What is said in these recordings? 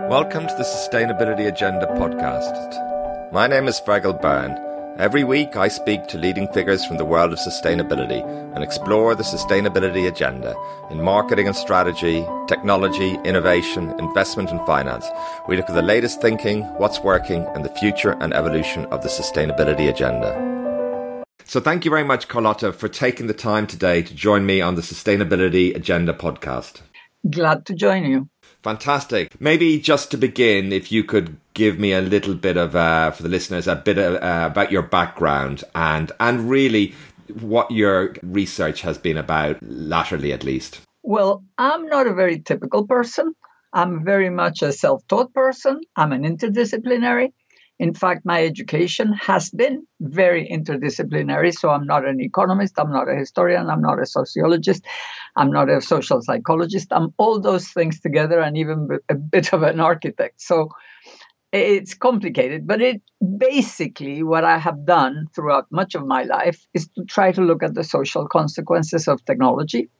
Welcome to the Sustainability Agenda podcast. My name is Fergal Byrne. Every week I speak to leading figures from the world of sustainability and explore the sustainability agenda in marketing and strategy, technology, innovation, investment and finance. We look at the latest thinking, what's working, and the future and evolution of the sustainability agenda. So thank you very much, Carlotta, for taking the time today to join me on the Sustainability Agenda podcast. Glad to join you. Fantastic. Maybe just to begin, if you could give me a little bit of, for the listeners, a bit of, about your background and really what your research has been about, latterly at least. Well, I'm not a very typical person. I'm very much a self-taught person. I'm an interdisciplinary. In fact, my education has been very interdisciplinary. So I'm not an economist, I'm not a historian, I'm not a sociologist, I'm not a social psychologist. I'm all those things together and even a bit of an architect. So it's complicated, but it basically what I have done throughout much of my life is to try to look at the social consequences of technology.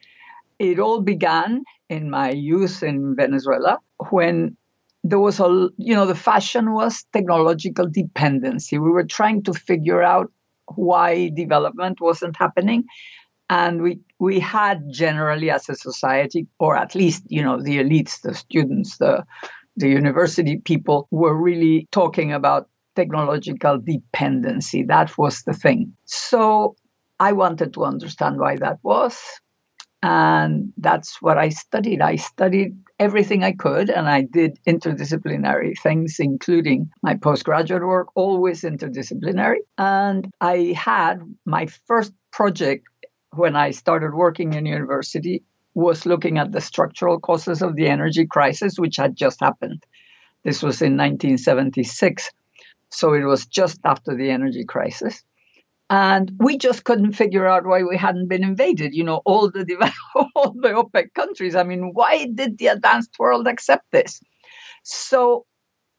It all began in my youth in Venezuela when there was the fashion was technological dependency. We were trying to figure out why development wasn't happening. And we had generally as a society, or at least, the elites, the students, the university people were really talking about technological dependency. That was the thing. So I wanted to understand why that was. And that's what I studied. I studied everything I could, and I did interdisciplinary things, including my postgraduate work, always interdisciplinary. And I had my first project when I started working in university was looking at the structural causes of the energy crisis, which had just happened. This was in 1976. So it was just after the energy crisis. And we just couldn't figure out why we hadn't been invaded. All the OPEC countries. I mean, why did the advanced world accept this? So,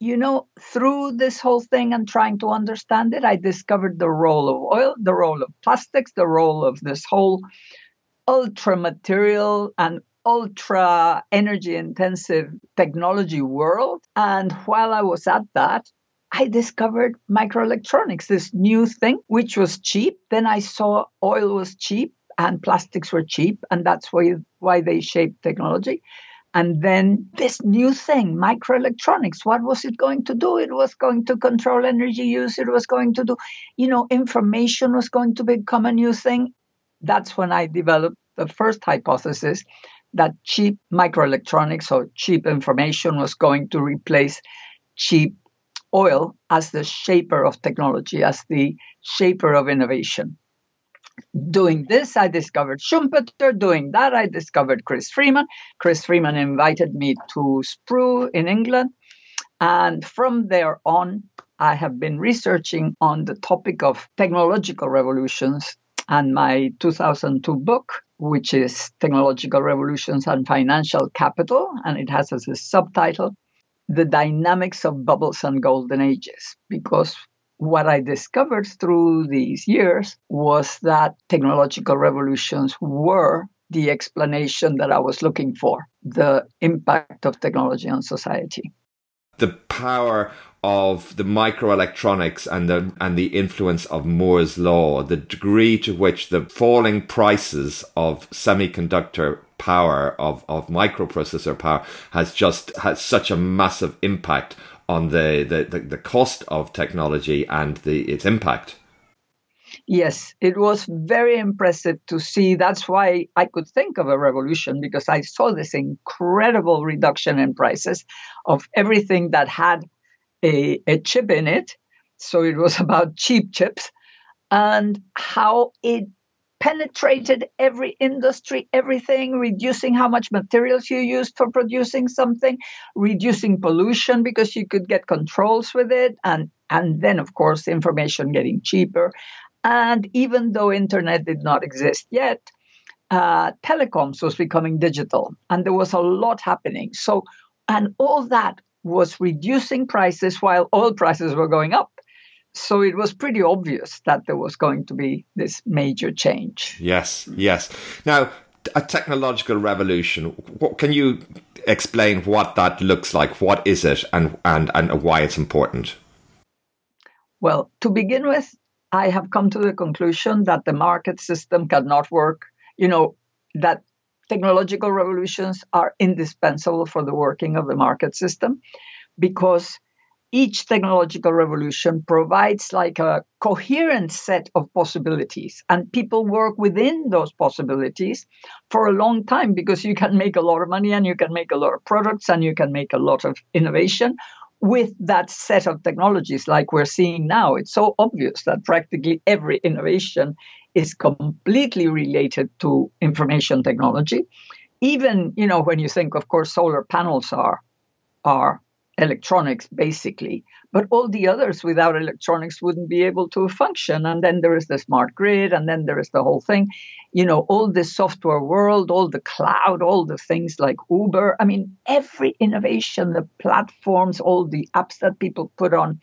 through this whole thing and trying to understand it, I discovered the role of oil, the role of plastics, the role of this whole ultra material and ultra energy intensive technology world. And while I was at that, I discovered microelectronics, this new thing, which was cheap. Then I saw oil was cheap and plastics were cheap, and that's why they shaped technology. And then this new thing, microelectronics, what was it going to do? It was going to control energy use. It was going to do, information was going to become a new thing. That's when I developed the first hypothesis that cheap microelectronics or cheap information was going to replace cheap oil as the shaper of technology, as the shaper of innovation. Doing this, I discovered Schumpeter. Doing that, I discovered Chris Freeman. Chris Freeman invited me to Sprue in England. And from there on, I have been researching on the topic of technological revolutions. And my 2002 book, which is Technological Revolutions and Financial Capital, and it has as a subtitle, The Dynamics of Bubbles and Golden Ages, because what I discovered through these years was that technological revolutions were the explanation that I was looking for, the impact of technology on society. The power of the microelectronics and the influence of Moore's law, the degree to which the falling prices of semiconductor power, of microprocessor power, has such a massive impact on the cost of technology and its impact. Yes, it was very impressive to see. That's why I could think of a revolution, because I saw this incredible reduction in prices of everything that had a chip in it. So it was about cheap chips and how it penetrated every industry, everything, reducing how much materials you used for producing something, reducing pollution because you could get controls with it, and then, of course, information getting cheaper. And even though internet did not exist yet, telecoms was becoming digital, and there was a lot happening. So, and all that was reducing prices while oil prices were going up. So it was pretty obvious that there was going to be this major change. Yes, yes. Now, a technological revolution, what can you explain what that looks like? What is it, and why it's important? Well, to begin with, I have come to the conclusion that the market system cannot work. That technological revolutions are indispensable for the working of the market system, because each technological revolution provides like a coherent set of possibilities, and people work within those possibilities for a long time, because you can make a lot of money and you can make a lot of products and you can make a lot of innovation with that set of technologies like we're seeing now. It's so obvious that practically every innovation is completely related to information technology. Even, when you think, of course, solar panels are electronics, basically. But all the others without electronics wouldn't be able to function. And then there is the smart grid, and then there is the whole thing. All the software world, all the cloud, all the things like Uber. I mean, every innovation, the platforms, all the apps that people put on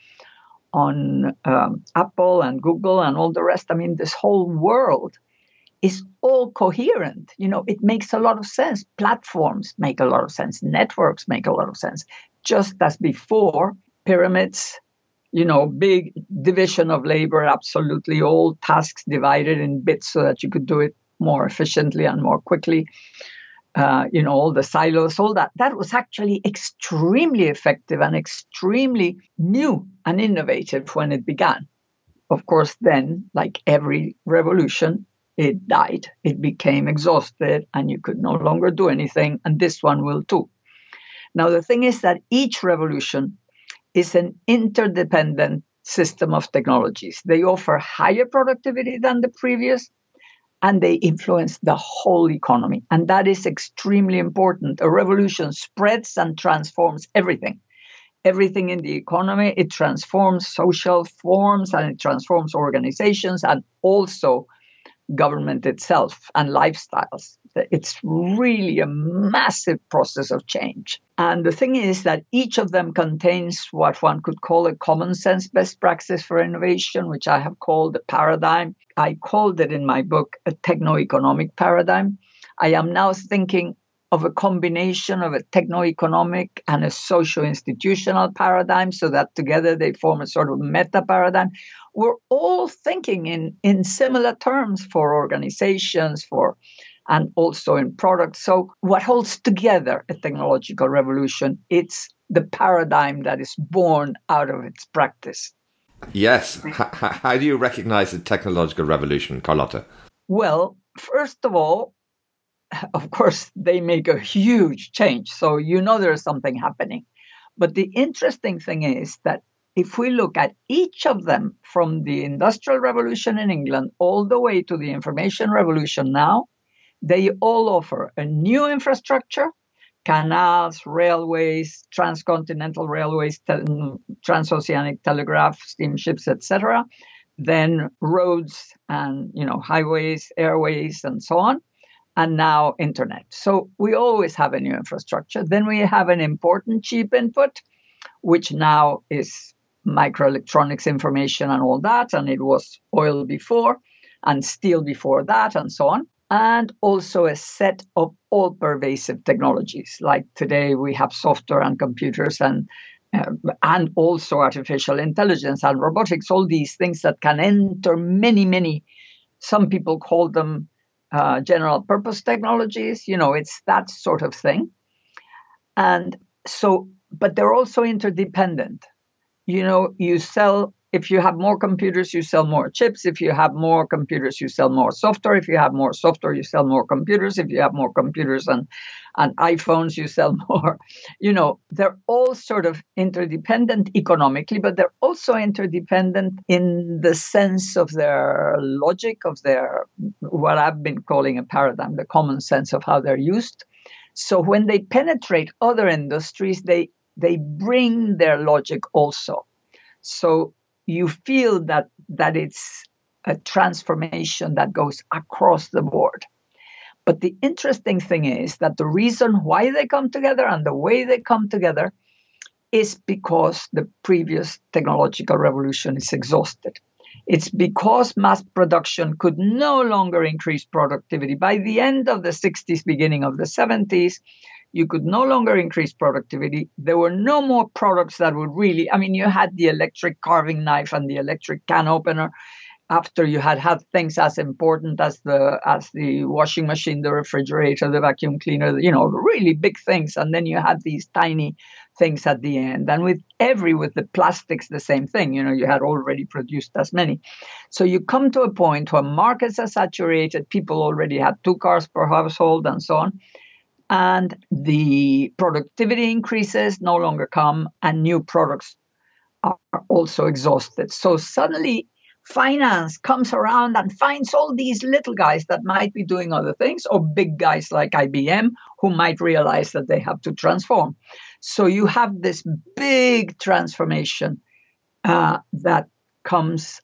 Apple and Google and all the rest. I mean, this whole world is all coherent. It makes a lot of sense. Platforms make a lot of sense. Networks make a lot of sense. Just as before, pyramids, big division of labor, absolutely all tasks divided in bits so that you could do it more efficiently and more quickly. All the silos, all that was actually extremely effective and extremely new and innovative when it began. Of course, then, like every revolution, it died. It became exhausted and you could no longer do anything. And this one will too. Now, the thing is that each revolution is an interdependent system of technologies. They offer higher productivity than the previous, and they influence the whole economy. And that is extremely important. A revolution spreads and transforms everything. Everything in the economy. It transforms social forms, and it transforms organizations, and also government itself and lifestyles. It's really a massive process of change. And the thing is that each of them contains what one could call a common sense best practice for innovation, which I have called a paradigm. I called it in my book a techno-economic paradigm. I am now thinking of a combination of a techno-economic and a socio-institutional paradigm, so that together they form a sort of meta-paradigm. We're all thinking in similar terms for organizations, and also in products. So what holds together a technological revolution? It's the paradigm that is born out of its practice. Yes. How do you recognize the technological revolution, Carlotta? Well, first of all, of course, they make a huge change. So there's something happening. But the interesting thing is that if we look at each of them, from the Industrial Revolution in England all the way to the Information Revolution now, they all offer a new infrastructure: canals, railways, transcontinental railways, transoceanic telegraph, steamships, etc. Then roads and highways, airways, and so on. And now internet. So we always have a new infrastructure. Then we have an important cheap input, which now is microelectronics information and all that. And it was oil before and steel before that, and so on. And also a set of all-pervasive technologies. Like today we have software and computers and also artificial intelligence and robotics, all these things that can enter many, some people call them general purpose technologies. It's that sort of thing. And so, but they're also interdependent. If you have more computers, you sell more chips. If you have more computers, you sell more software. If you have more software, you sell more computers. If you have more computers and iPhones, you sell more. They're all sort of interdependent economically, but they're also interdependent in the sense of their logic, of their, what I've been calling a paradigm, the common sense of how they're used. So when they penetrate other industries, they bring their logic also. So you feel that it's a transformation that goes across the board. But the interesting thing is that the reason why they come together and the way they come together is because the previous technological revolution is exhausted. It's because mass production could no longer increase productivity. By the end of the 60s, beginning of the 70s, you could no longer increase productivity. There were no more products that would really, I mean, you had the electric carving knife and the electric can opener after you had things as important as the washing machine, the refrigerator, the vacuum cleaner, really big things. And then you had these tiny things at the end. And with the plastics, the same thing, you had already produced as many. So you come to a point where markets are saturated. People already had 2 cars per household and so on. And the productivity increases no longer come, and new products are also exhausted. So suddenly finance comes around and finds all these little guys that might be doing other things, or big guys like IBM who might realize that they have to transform. So you have this big transformation that comes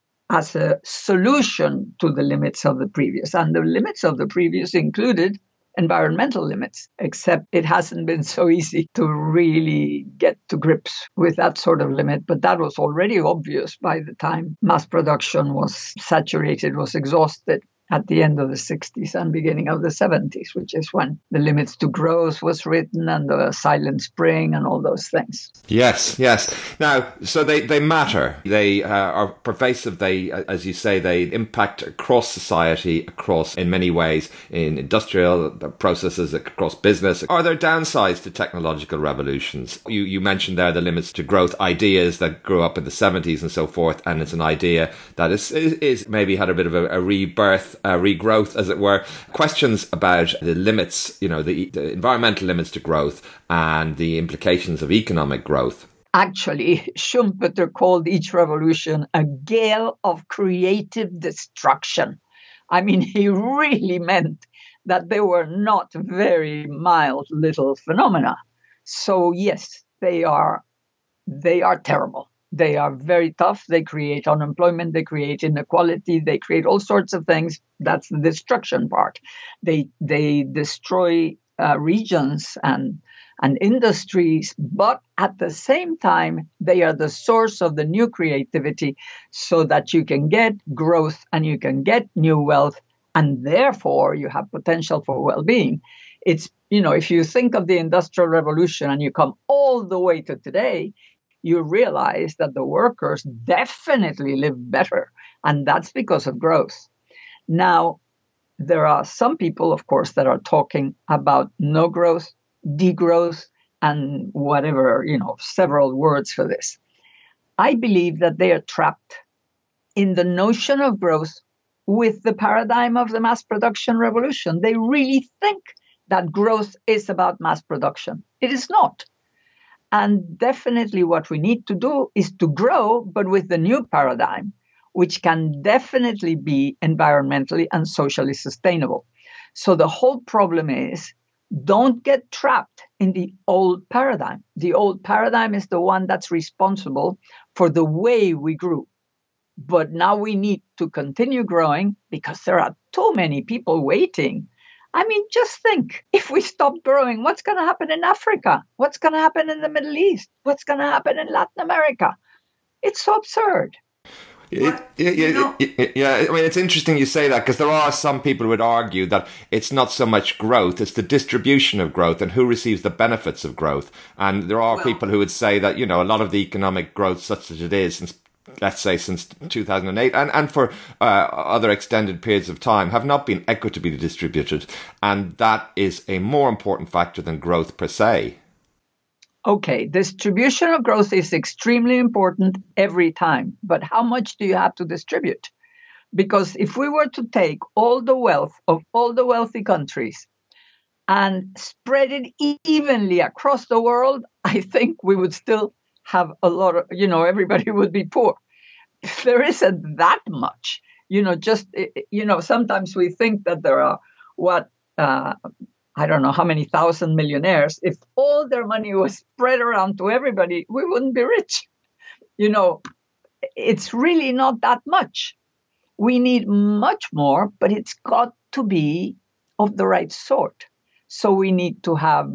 as a solution to the limits of the previous. And the limits of the previous included environmental limits, except it hasn't been so easy to really get to grips with that sort of limit. But that was already obvious by the time mass production was saturated, was exhausted at the end of the 60s and beginning of the 70s, which is when the limits to growth was written and the silent spring and all those things. Yes. Now, so they matter. They are pervasive. They, as you say, they impact across society, in many ways, in industrial processes, across business. Are there downsides to technological revolutions? You mentioned there the limits to growth ideas that grew up in the 70s and so forth, and it's an idea that is maybe had a bit of a rebirth, regrowth, as it were. Questions about the limits, the environmental limits to growth and the implications of economic growth. Actually, Schumpeter called each revolution a gale of creative destruction. I mean, he really meant that they were not very mild little phenomena. So yes, they are terrible. They are very tough. They create unemployment. They create inequality. They create all sorts of things. That's the destruction part. They destroy regions and industries, but at the same time, they are the source of the new creativity so that you can get growth and you can get new wealth, and therefore you have potential for well-being. It's, if you think of the Industrial Revolution and you come all the way to today, you realize that the workers definitely live better, and that's because of growth. Now, there are some people, of course, that are talking about no growth, degrowth, and whatever, several words for this. I believe that they are trapped in the notion of growth with the paradigm of the mass production revolution. They really think that growth is about mass production. It is not. And definitely what we need to do is to grow, but with the new paradigm, which can definitely be environmentally and socially sustainable. So the whole problem is, don't get trapped in the old paradigm. The old paradigm is the one that's responsible for the way we grew. But now we need to continue growing because there are too many people waiting. I mean, just think, if we stop growing, what's going to happen in Africa? What's going to happen in the Middle East? What's going to happen in Latin America? It's so absurd. Yeah. I mean, it's interesting you say that, because there are some people who would argue that it's not so much growth, it's the distribution of growth and who receives the benefits of growth. And there are people who would say that, a lot of the economic growth, such as it is, since 2008 and for other extended periods of time, have not been equitably distributed. And that is a more important factor than growth per se. Okay, distribution of growth is extremely important every time. But how much do you have to distribute? Because if we were to take all the wealth of all the wealthy countries and spread it evenly across the world, I think we would still have a lot of, everybody would be poor. There isn't that much, sometimes we think that there are I don't know how many thousand millionaires. If all their money was spread around to everybody, we wouldn't be rich. It's really not that much. We need much more, but it's got to be of the right sort. So we need to have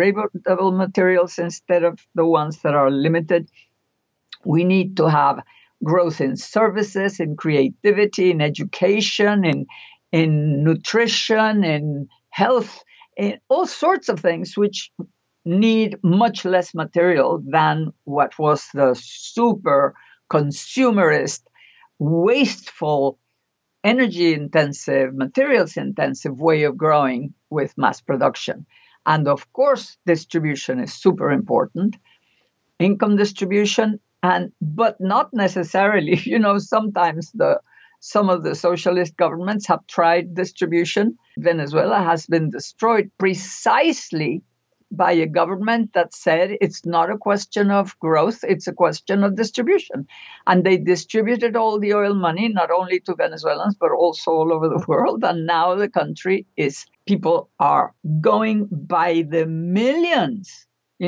biodegradable materials instead of the ones that are limited. We need to have growth in services, in creativity, in education, in nutrition, in health, in all sorts of things which need much less material than what was the super consumerist, wasteful, energy intensive, materials intensive way of growing with mass production. And of course, distribution is super important, income distribution, but not necessarily, sometimes some of the socialist governments have tried distribution. Venezuela has been destroyed precisely by a government that said it's not a question of growth, it's a question of distribution. And they distributed all the oil money, not only to Venezuelans, but also all over the world. And now the country people are going by the millions,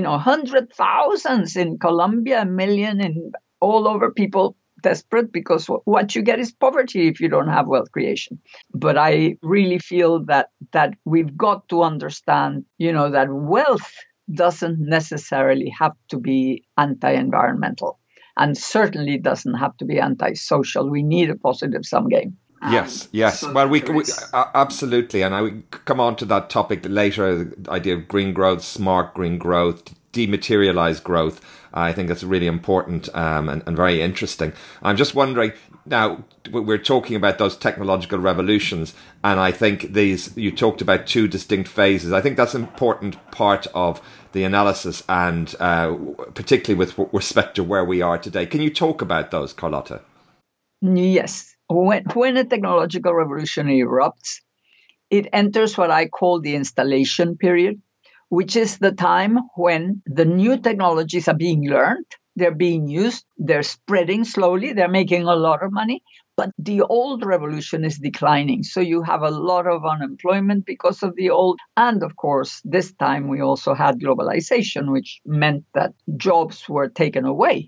100,000 in Colombia, a million in all over, people desperate because what you get is poverty if you don't have wealth creation. But I really feel that we've got to understand, that wealth doesn't necessarily have to be anti-environmental and certainly doesn't have to be anti-social. We need a positive sum game. Yes. Well, we absolutely, and I will come on to that topic later. The idea of green growth, smart green growth, dematerialized growth. I think that's really important and very interesting. I'm just wondering now. We're talking about those technological revolutions, and I think you talked about two distinct phases. I think that's an important part of the analysis, and particularly with respect to where we are today. Can you talk about those, Carlotta? Yes. When a technological revolution erupts, it enters what I call the installation period, which is the time when the new technologies are being learned, they're being used, they're spreading slowly, they're making a lot of money, but the old revolution is declining. So you have a lot of unemployment because of the old. And of course, this time we also had globalization, which meant that jobs were taken away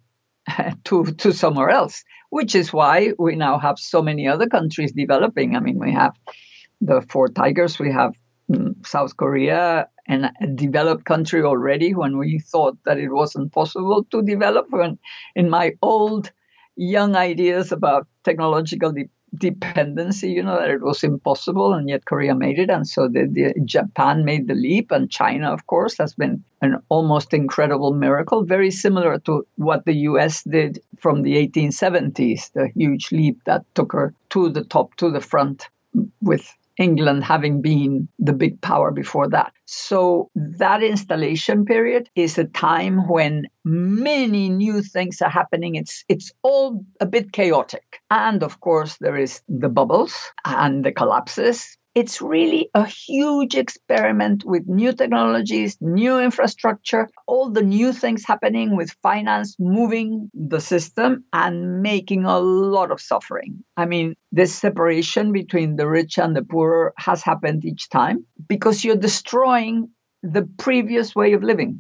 to somewhere else, which is why we now have so many other countries developing. I mean, we have the four tigers, we have South Korea, and a developed country already when we thought that it wasn't possible to develop. When in my old young ideas about technological dependency, that it was impossible, and yet Korea made it. And so Japan made the leap, and China, of course, has been an almost incredible miracle, very similar to what the US did from the 1870s, the huge leap that took her to the top, to the front, with England having been the big power before that. So that installation period is a time when many new things are happening. It's all a bit chaotic. And of course, there is the bubbles and the collapses. It's really a huge experiment with new technologies, new infrastructure, all the new things happening with finance moving the system and making a lot of suffering. I mean, this separation between the rich and the poor has happened each time because you're destroying the previous way of living.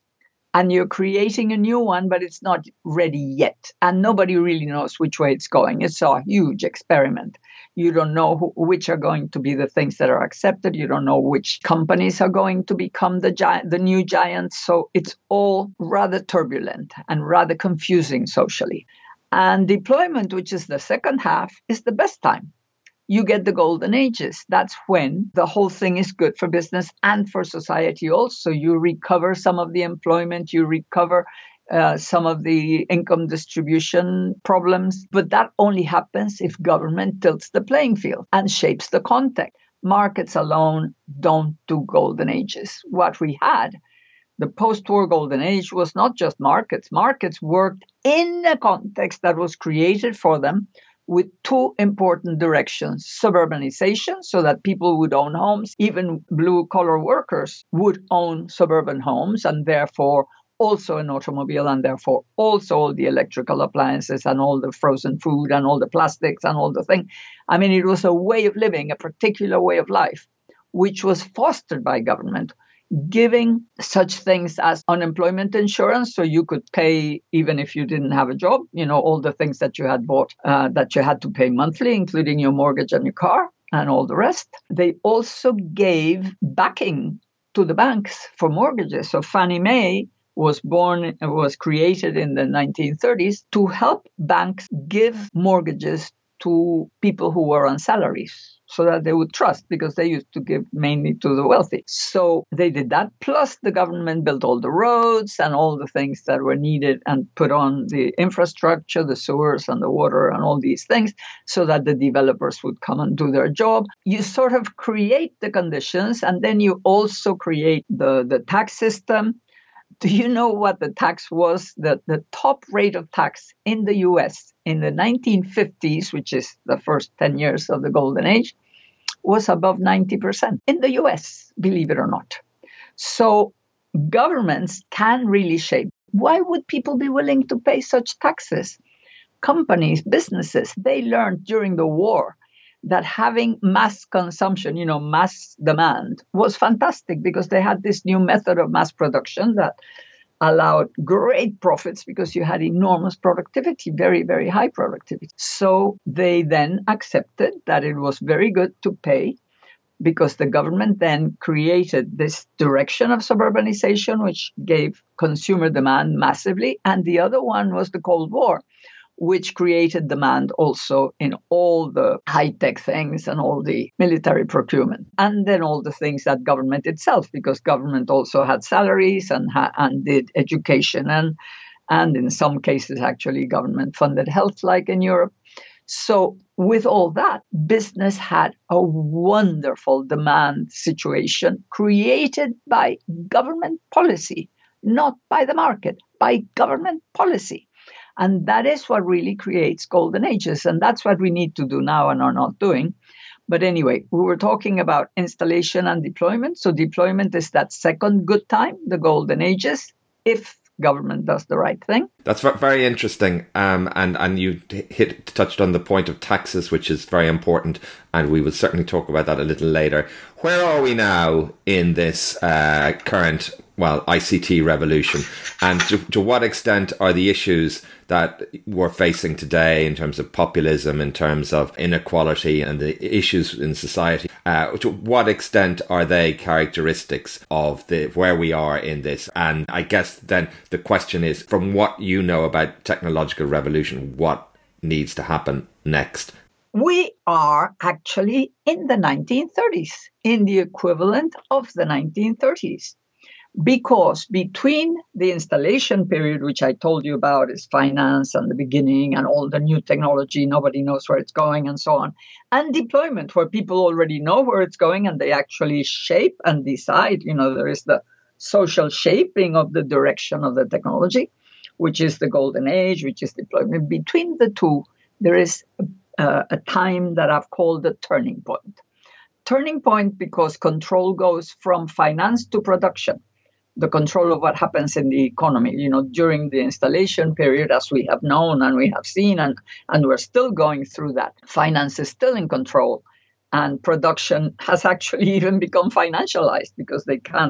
And you're creating a new one, but it's not ready yet. And nobody really knows which way it's going. It's a huge experiment. You don't know which are going to be the things that are accepted. You don't know which companies are going to become the new giants. So it's all rather turbulent and rather confusing socially. And deployment, which is the second half, is the best time. You get the golden ages. That's when the whole thing is good for business and for society also. You recover some of the employment, you recover some of the income distribution problems. But that only happens if government tilts the playing field and shapes the context. Markets alone don't do golden ages. What we had, the post-war golden age, was not just markets. Markets worked in a context that was created for them, with two important directions: suburbanization, so that people would own homes, even blue-collar workers would own suburban homes, and therefore also an automobile, and therefore also all the electrical appliances and all the frozen food and all the plastics and all the thing. I mean, it was a way of living, a particular way of life, which was fostered by government, giving such things as unemployment insurance, so you could pay even if you didn't have a job, all the things that you had bought that you had to pay monthly, including your mortgage and your car and all the rest. They also gave backing to the banks for mortgages. So Fannie Mae was created in the 1930s to help banks give mortgages to people who were on salaries so that they would trust, because they used to give mainly to the wealthy. So they did that. Plus the government built all the roads and all the things that were needed and put on the infrastructure, the sewers and the water and all these things so that the developers would come and do their job. You sort of create the conditions, and then you also create the tax system. Do you know what the tax was? The top rate of tax in the US in the 1950s, which is the first 10 years of the golden age, was above 90% in the US, believe it or not. So governments can really shape. Why would people be willing to pay such taxes? Companies, businesses, they learned during the war that having mass consumption, mass demand, was fantastic, because they had this new method of mass production that allowed great profits because you had enormous productivity, very, very high productivity. So they then accepted that it was very good to pay, because the government then created this direction of suburbanization, which gave consumer demand massively. And the other one was the Cold War, which created demand also in all the high-tech things and all the military procurement. And then all the things that government itself, because government also had salaries and did education and in some cases actually government-funded health, like in Europe. So with all that, business had a wonderful demand situation created by government policy, not by the market, by government policy. And that is what really creates golden ages. And that's what we need to do now and are not doing. But anyway, we were talking about installation and deployment. So deployment is that second good time, the golden ages, if government does the right thing. That's very interesting. And you touched on the point of taxes, which is very important. And we will certainly talk about that a little later. Where are we now in this current ICT revolution, and to what extent are the issues that we're facing today in terms of populism, in terms of inequality and the issues in society, to what extent are they characteristics of where we are in this? And I guess then the question is, from what you know about technological revolution, what needs to happen next? We are actually in the 1930s, in the equivalent of the 1930s. Because between the installation period, which I told you about, is finance and the beginning and all the new technology, nobody knows where it's going and so on, and deployment, where people already know where it's going and they actually shape and decide, there is the social shaping of the direction of the technology, which is the golden age, which is deployment. Between the two, there is a time that I've called the turning point. Turning point because control goes from finance to production. The control of what happens in the economy, during the installation period, as we have known and we have seen, and we're still going through that. Finance is still in control, and production has actually even become financialized because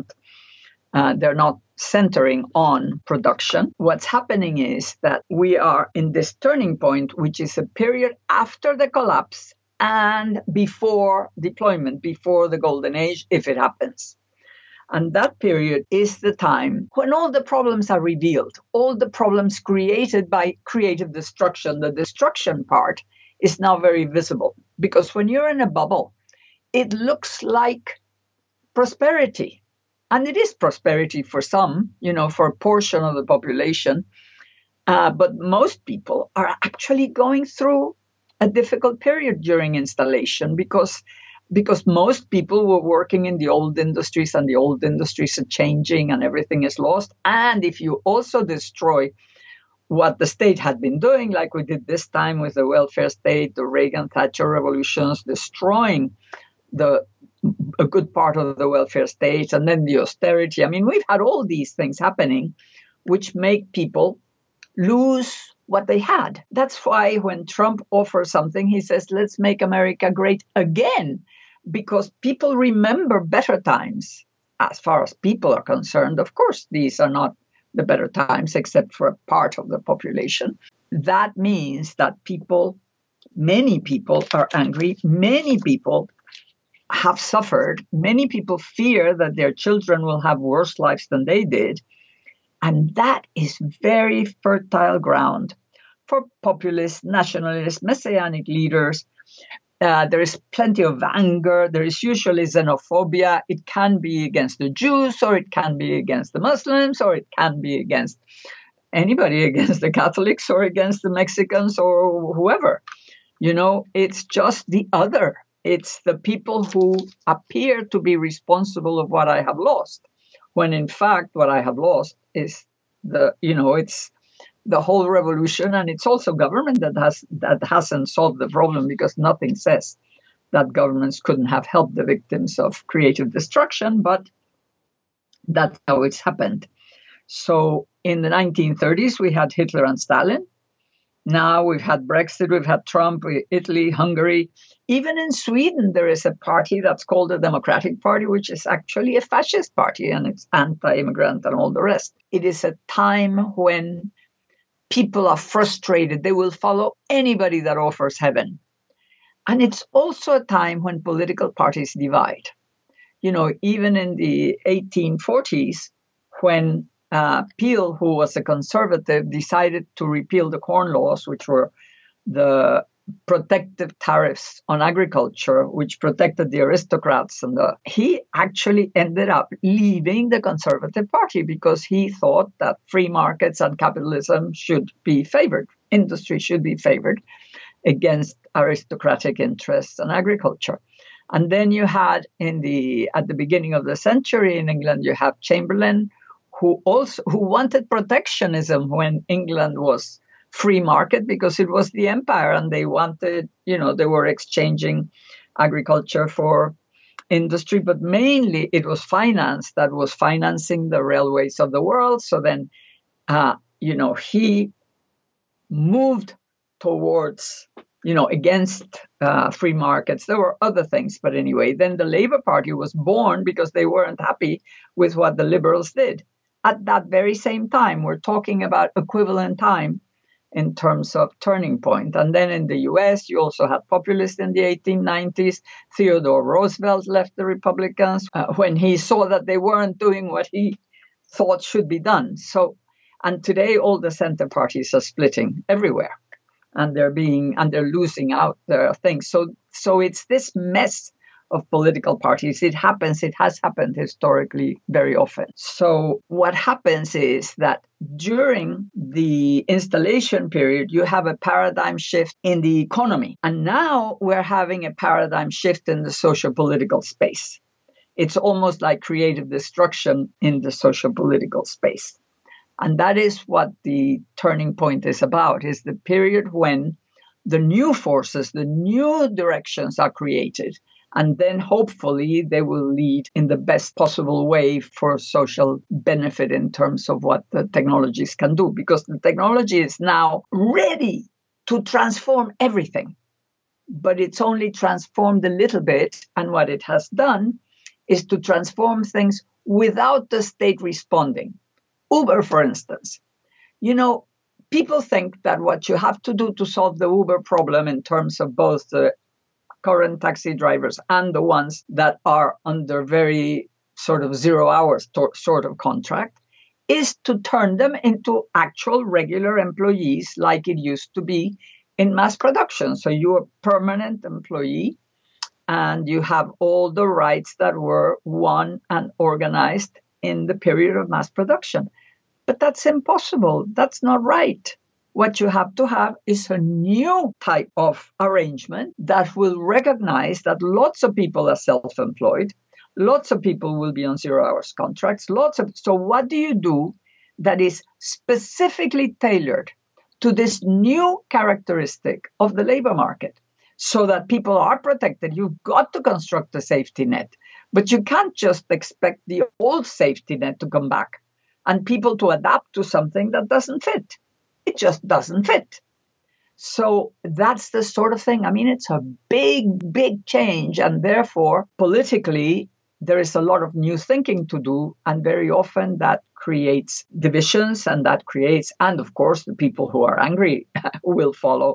they're not centering on production. What's happening is that we are in this turning point, which is a period after the collapse and before deployment, before the golden age, if it happens. And that period is the time when all the problems are revealed, all the problems created by creative destruction. The destruction part is now very visible, because when you're in a bubble, it looks like prosperity. And it is prosperity for some, for a portion of the population. But most people are actually going through a difficult period during installation because most people were working in the old industries, and the old industries are changing and everything is lost. And if you also destroy what the state had been doing, like we did this time with the welfare state, the Reagan-Thatcher revolutions, destroying a good part of the welfare state, and then the austerity. I mean, we've had all these things happening, which make people lose what they had. That's why when Trump offers something, he says, let's make America great again. Because people remember better times. As far as people are concerned, of course, these are not the better times, except for a part of the population. That means that many people are angry. Many people have suffered. Many people fear that their children will have worse lives than they did. And that is very fertile ground for populist, nationalist, messianic leaders. There is plenty of anger. There is usually xenophobia. It can be against the Jews, or it can be against the Muslims, or it can be against anybody, against the Catholics or against the Mexicans or whoever. It's just the other. It's the people who appear to be responsible of what I have lost, when in fact what I have lost is it's the whole revolution, and it's also government that hasn't solved the problem, because nothing says that governments couldn't have helped the victims of creative destruction, but that's how it's happened. So in the 1930s, we had Hitler and Stalin. Now we've had Brexit, we've had Trump, Italy, Hungary. Even in Sweden, there is a party that's called the Democratic Party, which is actually a fascist party, and it's anti-immigrant and all the rest. It is a time when people are frustrated. They will follow anybody that offers heaven. And it's also a time when political parties divide. Even in the 1840s, when Peel, who was a conservative, decided to repeal the Corn Laws, which were the protective tariffs on agriculture, which protected the aristocrats, and he actually ended up leaving the Conservative Party because he thought that free markets and capitalism should be favored. Industry should be favored against aristocratic interests and agriculture. And then you had at the beginning of the century in England, you have Chamberlain, who wanted protectionism when England was free market, because it was the empire, and they wanted, they were exchanging agriculture for industry, but mainly it was finance that was financing the railways of the world. So then, he moved towards, against free markets. There were other things, but anyway, then the Labour Party was born because they weren't happy with what the Liberals did. At that very same time, we're talking about equivalent time in terms of turning point. And then in the US, you also had populists in the 1890s. Theodore Roosevelt left the Republicans when he saw that they weren't doing what he thought should be done. And today all the center parties are splitting everywhere, and they're losing out their things. So it's this mess of political parties. It has happened historically very often. So what happens is that during the installation period, you have a paradigm shift in the economy. And now we're having a paradigm shift in the socio-political space. It's almost like creative destruction in the socio-political space. And that is what the turning point is about, is the period when the new forces, the new directions are created. And then hopefully they will lead in the best possible way for social benefit in terms of what the technologies can do. Because the technology is now ready to transform everything. But it's only transformed a little bit. And what it has done is to transform things without the state responding. Uber, for instance. People think that what you have to do to solve the Uber problem in terms of both the current taxi drivers and the ones that are under very sort of 0 hours sort of contract is to turn them into actual regular employees like it used to be in mass production. So you're a permanent employee and you have all the rights that were won and organized in the period of mass production. But that's impossible. That's not right. What you have to have is a new type of arrangement that will recognize that lots of people are self-employed. Lots of people will be on 0 hours contracts. So what do you do that is specifically tailored to this new characteristic of the labor market so that people are protected? You've got to construct a safety net, but you can't just expect the old safety net to come back and people to adapt to something that doesn't fit. It just doesn't fit. So that's the sort of thing. I mean, it's a big, big change. And therefore, politically, there is a lot of new thinking to do. And very often that creates divisions and of course, the people who are angry will follow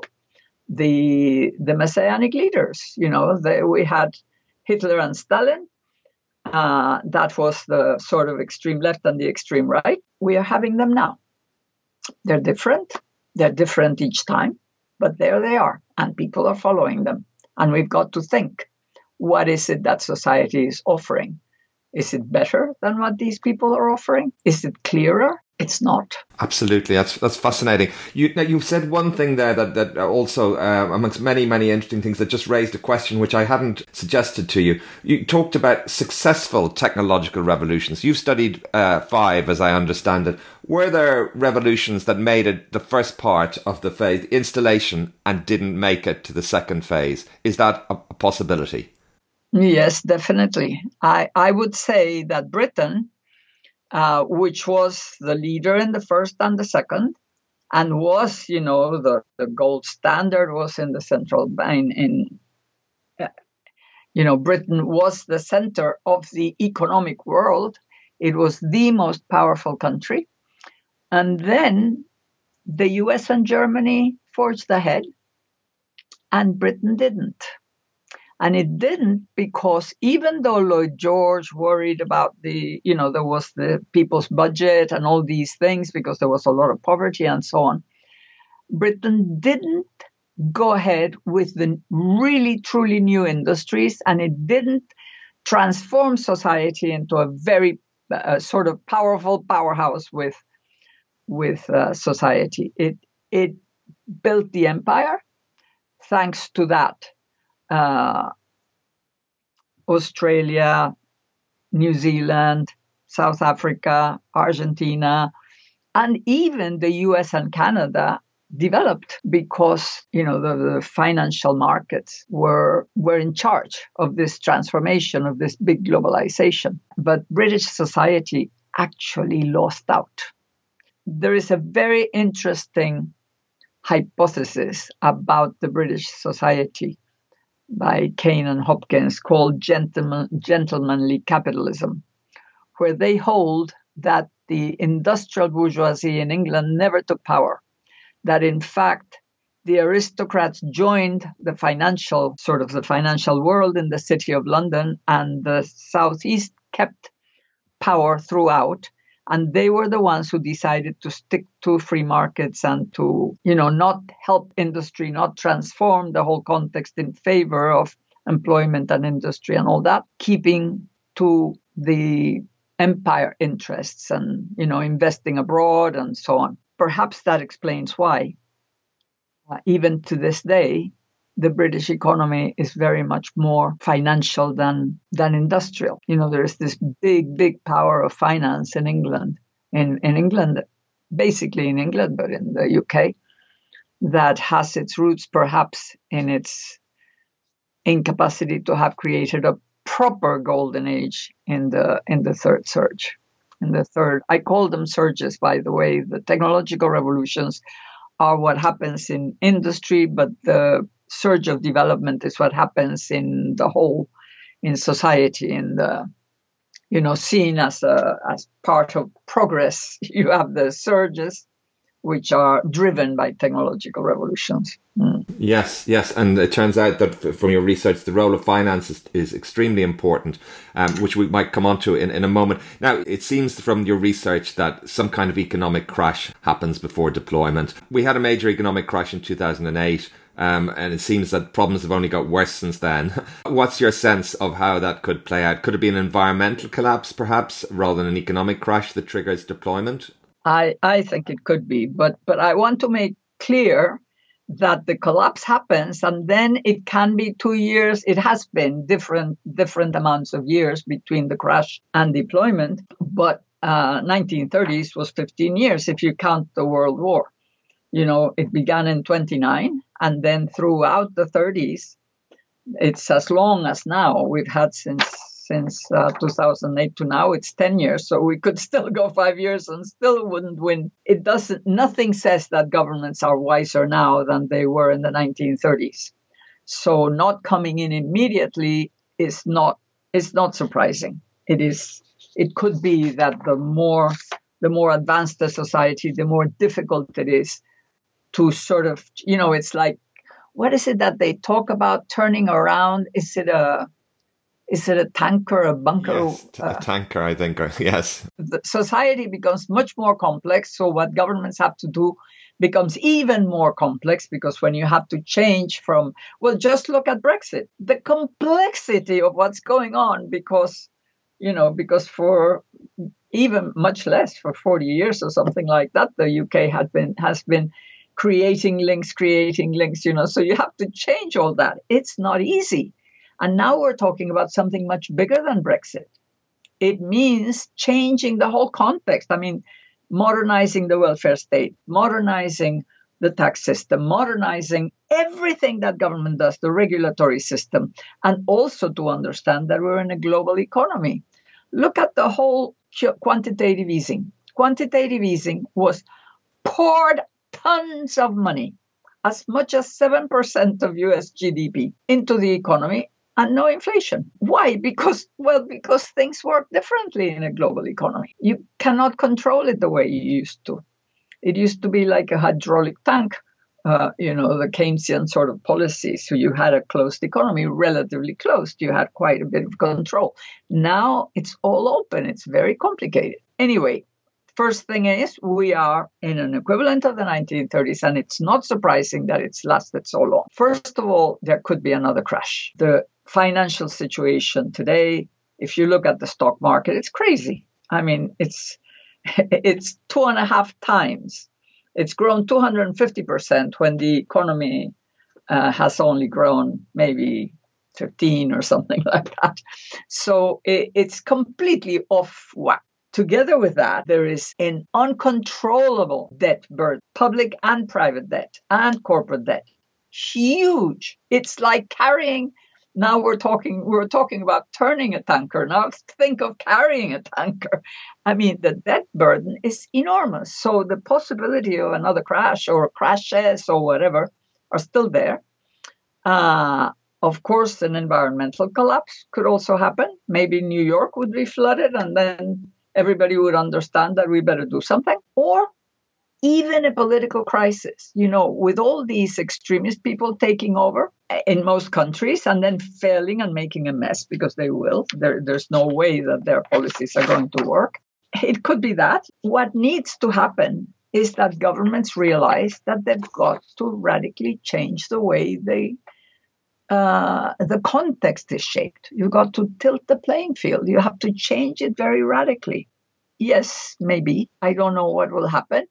the messianic leaders. We had Hitler and Stalin. That was the sort of extreme left and the extreme right. We are having them now. They're different. They're different each time, but there they are, and people are following them. And we've got to think, what is it that society is offering? Is it better than what these people are offering? Is it clearer? It's not. Absolutely. That's fascinating. You said one thing there that also, amongst many, many interesting things, that just raised a question which I hadn't suggested to you. You talked about successful technological revolutions. You've studied 5, as I understand it. Were there revolutions that made it the first part of the phase, installation, and didn't make it to the second phase? Is that a possibility? Yes, definitely. I would say that Britain, which was the leader in the first and the second, and was, the gold standard, was in the central bank. Britain was the center of the economic world. It was the most powerful country. And then the US and Germany forged ahead, and Britain didn't. And it didn't because even though Lloyd George worried about there was the people's budget and all these things because there was a lot of poverty and so on, Britain didn't go ahead with the really, truly new industries, and it didn't transform society into a very sort of powerful powerhouse with society. It built the empire thanks to that. Australia, New Zealand, South Africa, Argentina, and even the US and Canada developed because, the financial markets were in charge of this transformation, of this big globalization. But British society actually lost out. There is a very interesting hypothesis about the British society by Kane and Hopkins called gentlemanly capitalism, where they hold that the industrial bourgeoisie in England never took power, that in fact the aristocrats joined the financial world in the city of London, and the Southeast kept power throughout. And they were the ones who decided to stick to free markets and to, not help industry, not transform the whole context in favor of employment and industry and all that, keeping to the empire interests and, investing abroad and so on. Perhaps that explains why, even to this day, the British economy is very much more financial than industrial. There is this big power of finance in England, in England, basically in England, but in the UK, that has its roots perhaps in its incapacity to have created a proper golden age in the third surge. I call them surges, by the way. The technological revolutions are what happens in industry, but the surge of development is what happens in society, in the, seen as part of progress. You have the surges, which are driven by technological revolutions. Yes. And it turns out that from your research, the role of finance is extremely important, which we might come on to in a moment. Now, it seems from your research that some kind of economic crash happens before deployment. We had a major economic crash in 2008. And it seems that problems have only got worse since then. What's your sense of how that could play out? Could it be an environmental collapse, perhaps, rather than an economic crash that triggers deployment? I think it could be, but I want to make clear that the collapse happens, and then it can be 2 years. It has been different amounts of years between the crash and deployment, but 1930s was 15 years if you count the World War. It began in 29, and then throughout the 30s, it's as long as now. We've had since 2008 to now, it's 10 years. So we could still go 5 years and still wouldn't win. Nothing says that governments are wiser now than they were in the 1930s. So not coming in immediately is not surprising. It could be that the more advanced the society, the more difficult it is to sort of, it's like, what is it that they talk about turning around? Is it is it a tanker, a bunker? Yes, a tanker, I think. Yes. The society becomes much more complex. So what governments have to do becomes even more complex, because when you have to change from, well, just look at Brexit, the complexity of what's going on, because for even much less, for 40 years or something like that, the UK has been creating links, so you have to change all that. It's not easy. And now we're talking about something much bigger than Brexit. It means changing the whole context. I mean, modernizing the welfare state, modernizing the tax system, modernizing everything that government does, the regulatory system, and also to understand that we're in a global economy. Look at the whole quantitative easing. Quantitative easing was poured tons of money, as much as 7% of US GDP, into the economy, and no inflation. Why? Because things work differently in a global economy. You cannot control it the way you used to. It used to be like a hydraulic tank, the Keynesian sort of policy. So you had a closed economy, relatively closed. You had quite a bit of control. Now it's all open. It's very complicated. Anyway, first thing is, we are in an equivalent of the 1930s, and it's not surprising that it's lasted so long. First of all, there could be another crash. The financial situation today, if you look at the stock market, it's crazy. I mean, it's 2.5 times. It's grown 250% when the economy has only grown maybe 15 or something like that. So it's completely off whack. Together with that, there is an uncontrollable debt burden, public and private debt and corporate debt. Huge. It's like carrying. Now we're talking about turning a tanker. Now think of carrying a tanker. I mean, the debt burden is enormous. So the possibility of another crash or crashes or whatever are still there. Of course, an environmental collapse could also happen. Maybe New York would be flooded, and then everybody would understand that we better do something. Or even a political crisis, with all these extremist people taking over in most countries and then failing and making a mess, because they will. There's no way that their policies are going to work. It could be that. What needs to happen is that governments realize that they've got to radically change the way the context is shaped. You've got to tilt the playing field. You have to change it very radically. Yes, maybe. I don't know what will happen.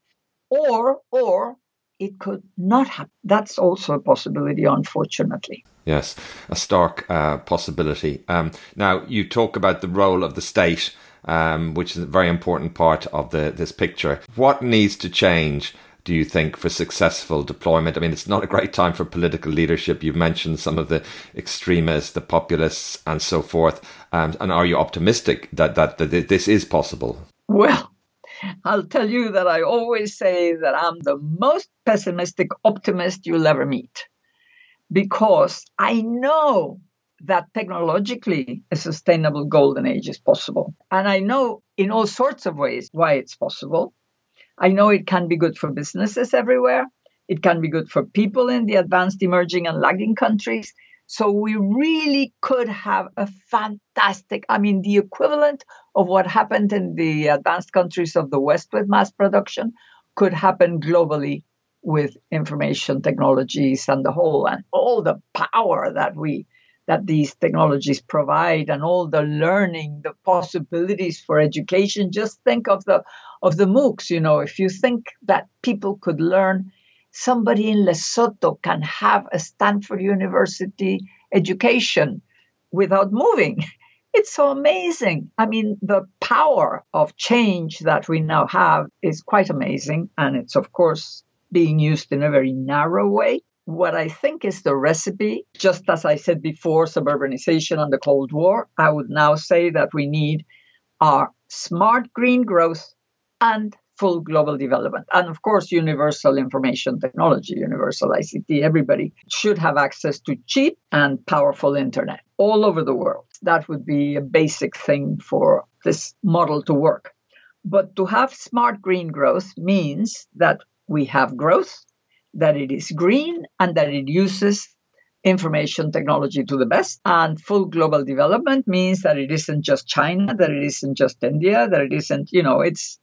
Or it could not happen. That's also a possibility, unfortunately. Yes, a stark possibility. Now, you talk about the role of the state, which is a very important part of this picture. What needs to change, do you think, for successful deployment? I mean, it's not a great time for political leadership. You've mentioned some of the extremists, the populists, and so forth. And are you optimistic that this is possible? Well, I'll tell you that I always say that I'm the most pessimistic optimist you'll ever meet, because I know that technologically a sustainable golden age is possible. And I know in all sorts of ways why it's possible. I know it can be good for businesses everywhere. It can be good for people in the advanced, emerging, and lagging countries. So we really could have a fantastic, the equivalent of what happened in the advanced countries of the West with mass production could happen globally with information technologies and all the power that these technologies provide, and all the learning, the possibilities for education. Just think of the MOOCs. If you think that people could learn, somebody in Lesotho can have a Stanford University education without moving. It's so amazing. The power of change that we now have is quite amazing. And it's, of course, being used in a very narrow way. What I think is the recipe, just as I said before, suburbanization and the Cold War, I would now say that we need are smart green growth and full global development. And of course, universal information technology, universal ICT. Everybody should have access to cheap and powerful internet all over the world. That would be a basic thing for this model to work. But to have smart green growth means that we have growth, that it is green, and that it uses information technology to the best. And full global development means that it isn't just China, that it isn't just India, that it isn't, it's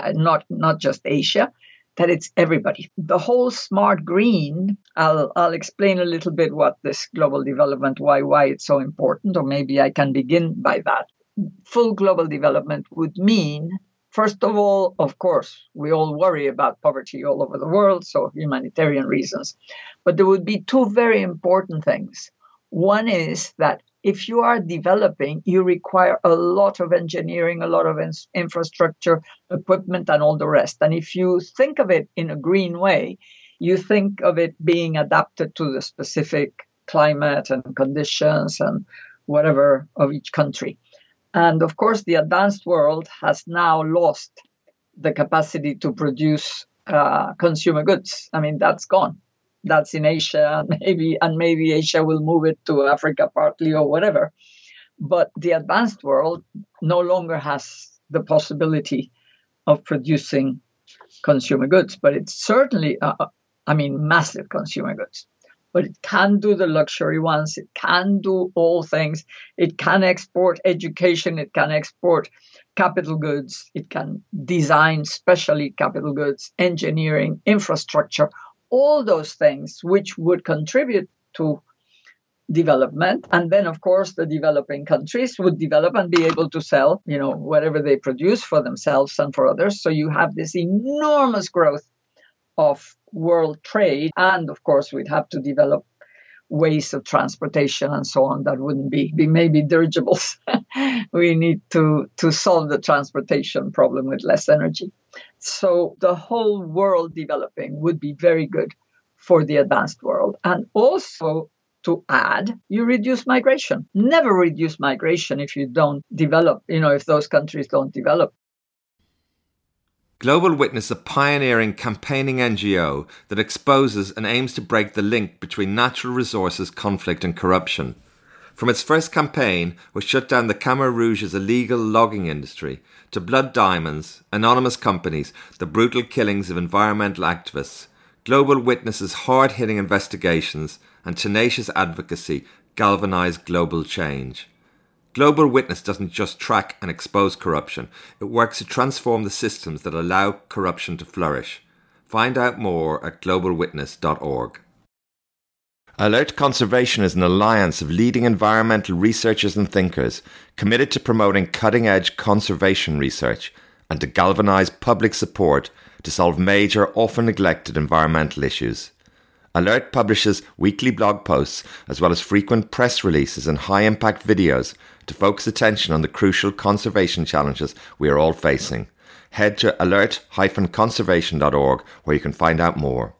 not just Asia, that it's everybody. The whole smart green, I'll explain a little bit what this global development, why it's so important, or maybe I can begin by that. Full global development would mean, first of all, of course, we all worry about poverty all over the world, so humanitarian reasons. But there would be two very important things. One is that if you are developing, you require a lot of engineering, a lot of infrastructure, equipment, and all the rest. And if you think of it in a green way, you think of it being adapted to the specific climate and conditions and whatever of each country. And of course, the advanced world has now lost the capacity to produce consumer goods. I mean, that's gone. That's in Asia, and maybe Asia will move it to Africa partly or whatever. But the advanced world no longer has the possibility of producing consumer goods. But it's certainly, massive consumer goods. But it can do the luxury ones. It can do all things. It can export education. It can export capital goods. It can design specially capital goods, engineering, infrastructure, all those things which would contribute to development. And then, of course, the developing countries would develop and be able to sell, whatever they produce for themselves and for others. So you have this enormous growth of world trade. And of course, we'd have to develop ways of transportation and so on that wouldn't be maybe dirigibles. We need to solve the transportation problem with less energy. So the whole world developing would be very good for the advanced world. And also, to add, you reduce migration. Never reduce migration if you don't develop, if those countries don't develop. Global Witness, a pioneering campaigning NGO that exposes and aims to break the link between natural resources, conflict and corruption. From its first campaign, which shut down the Khmer Rouge's illegal logging industry, to Blood Diamonds, anonymous companies, the brutal killings of environmental activists, Global Witness's hard-hitting investigations and tenacious advocacy galvanised global change. Global Witness doesn't just track and expose corruption, it works to transform the systems that allow corruption to flourish. Find out more at globalwitness.org. Alert Conservation is an alliance of leading environmental researchers and thinkers committed to promoting cutting-edge conservation research and to galvanise public support to solve major, often neglected environmental issues. Alert publishes weekly blog posts as well as frequent press releases and high-impact videos to focus attention on the crucial conservation challenges we are all facing. Head to alert-conservation.org where you can find out more.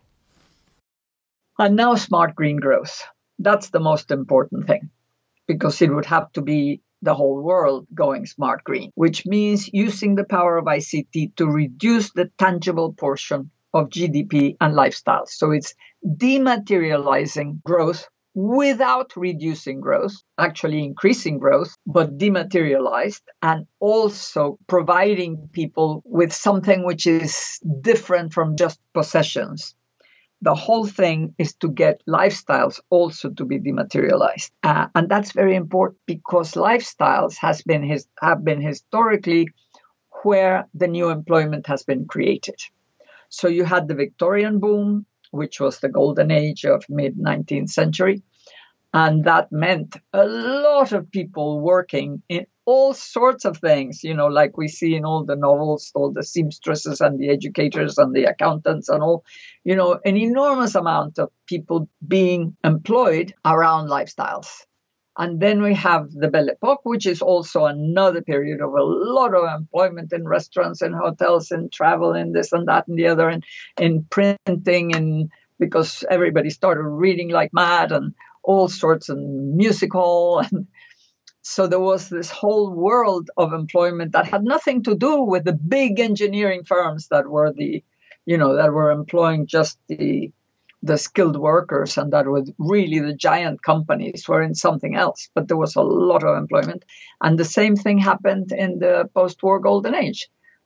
And now smart green growth. That's the most important thing, because it would have to be the whole world going smart green, which means using the power of ICT to reduce the tangible portion of GDP and lifestyles. So it's dematerializing growth without reducing growth, actually increasing growth, but dematerialized, and also providing people with something which is different from just possessions. The whole thing is to get lifestyles also to be dematerialized. And that's very important because lifestyles have been historically where the new employment has been created. So you had the Victorian boom, which was the golden age of mid-19th century. And that meant a lot of people working in all sorts of things, like we see in all the novels, all the seamstresses and the educators and the accountants and all, an enormous amount of people being employed around lifestyles. And then we have the Belle Epoque, which is also another period of a lot of employment in restaurants and hotels and travel and this and that and the other, and in printing, and because everybody started reading like mad and all sorts of music hall. And so there was this whole world of employment that had nothing to do with the big engineering firms that were that were employing just the skilled workers, and that was really the giant companies were in something else. But there was a lot of employment. And the same thing happened in the post-war golden age.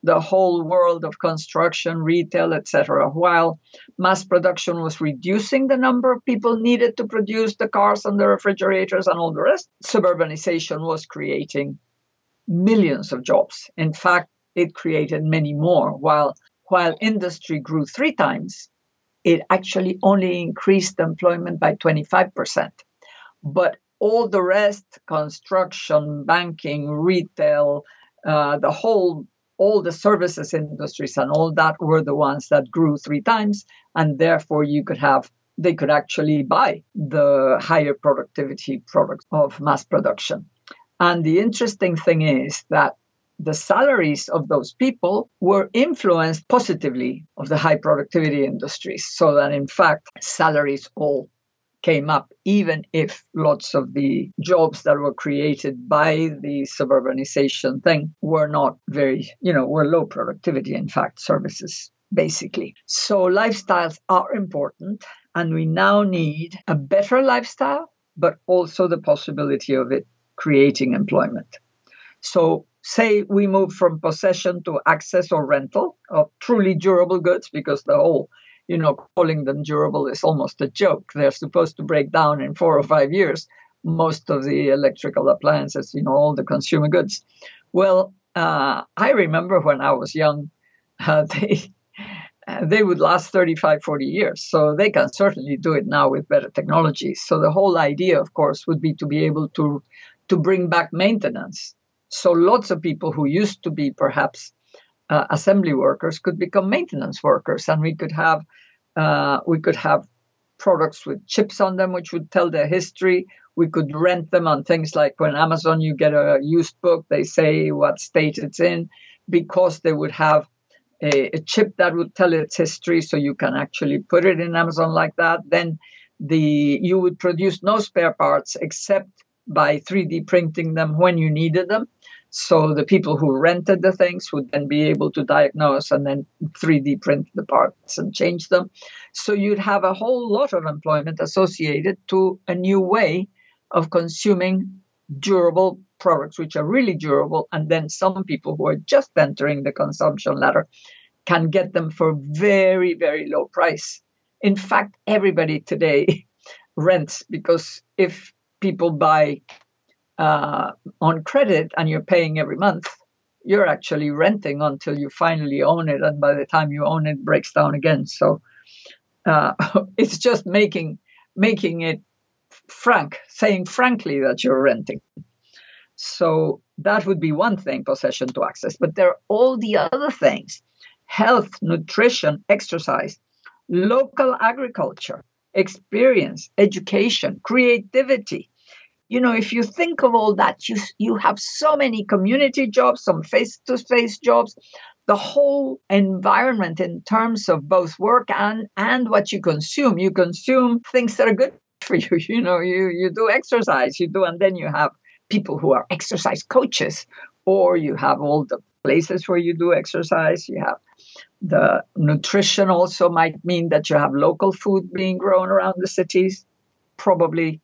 the whole world of construction, retail, etc. While mass production was reducing the number of people needed to produce the cars and the refrigerators and all the rest, suburbanization was creating millions of jobs. In fact, it created many more. While industry grew 3 times, it actually only increased employment by 25%. But all the rest, construction, banking, retail, all the services industries and all that were the ones that grew 3 times. And therefore they could actually buy the higher productivity products of mass production. And the interesting thing is that the salaries of those people were influenced positively of the high productivity industries. So that in fact, salaries all came up, even if lots of the jobs that were created by the suburbanization thing were not were low productivity, in fact, services, basically. So lifestyles are important, and we now need a better lifestyle, but also the possibility of it creating employment. So say we move from possession to access or rental of truly durable goods, because the whole calling them durable is almost a joke. They're supposed to break down in 4 or 5 years, most of the electrical appliances, all the consumer goods. Well, I remember when I was young, they would last 35, 40 years. So they can certainly do it now with better technologies. So the whole idea, of course, would be to be able to bring back maintenance. So lots of people who used to be perhaps assembly workers could become maintenance workers, and we could have products with chips on them which would tell their history. We could rent them on things like when Amazon, you get a used book, they say what state it's in, because they would have a chip that would tell its history, so you can actually put it in Amazon like that. Then you would produce no spare parts except by 3D printing them when you needed them. So the people who rented the things would then be able to diagnose and then 3D print the parts and change them. So you'd have a whole lot of employment associated to a new way of consuming durable products, which are really durable. And then some people who are just entering the consumption ladder can get them for very, very low price. In fact, everybody today rents, because if people buy on credit and you're paying every month, you're actually renting until you finally own it. And by the time you own it, it breaks down again. So it's just making it frank, saying frankly that you're renting. So that would be one thing, possession to access. But there are all the other things: health, nutrition, exercise, local agriculture, experience, education, creativity. If you think of all that, you have so many community jobs, some face-to-face jobs, the whole environment in terms of both work and what you consume. You consume things that are good for you. You do exercise, and then you have people who are exercise coaches, or you have all the places where you do exercise. You have the nutrition also might mean that you have local food being grown around the cities, probably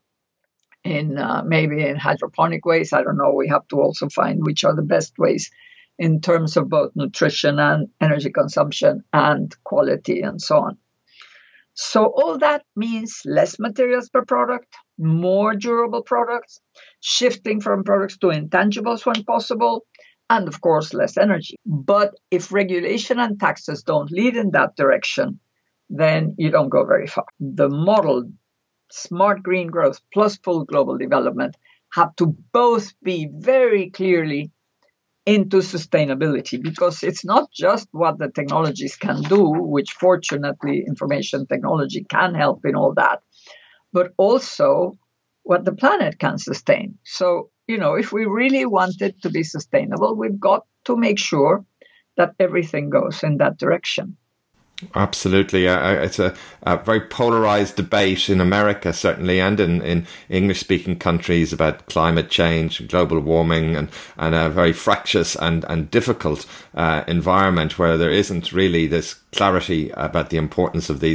maybe in hydroponic ways. I don't know. We have to also find which are the best ways in terms of both nutrition and energy consumption and quality and so on. So all that means less materials per product, more durable products, shifting from products to intangibles when possible, and of course, less energy. But if regulation and taxes don't lead in that direction, then you don't go very far. The model, smart green growth plus full global development, have to both be very clearly into sustainability, because it's not just what the technologies can do, which fortunately information technology can help in all that, but also what the planet can sustain. So, if we really want it to be sustainable, we've got to make sure that everything goes in that direction. Absolutely. It's a very polarized debate in America, certainly, and in English-speaking countries about climate change, global warming, and a very fractious and difficult environment where there isn't really this clarity about the importance of these